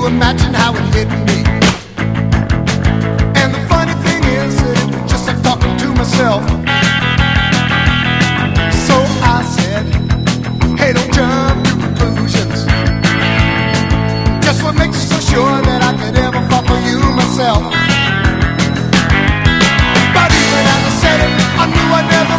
you imagine how it hit me? And the funny thing is, just like talking to myself. So I said, hey, don't jump.